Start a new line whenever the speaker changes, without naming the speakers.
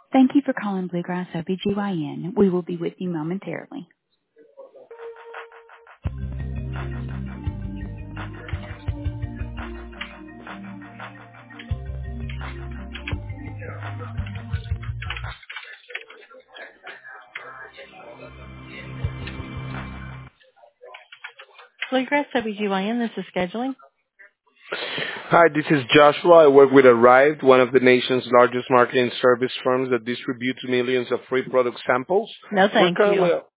Thank you for calling Bluegrass OBGYN. We will be with you momentarily. Bluegrass OBGYN, this is scheduling.
Hi, this is Joshua. I work with Arrived, one of the nation's largest marketing service firms that distributes millions of free product samples.
No,
We're
thank you.
currently